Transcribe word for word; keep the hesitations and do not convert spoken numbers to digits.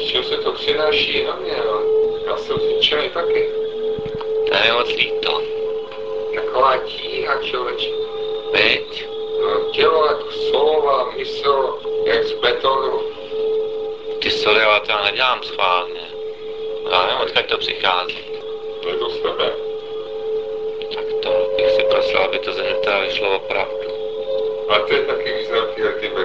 čím se to přináší na mě, ale já jsem zničený taky. To je mi moc líto. Taková tíha, člověče. Viď? No, tělo jako slova, mysl, jak z betonu. Ty sorry, ale to já nedělám schválně. Já nevím, odkud to přichází. Je to z tebe. Tak to bych si prosil, aby to ze mě teda vyšlo opravdu. A to je taky význam tyhle ty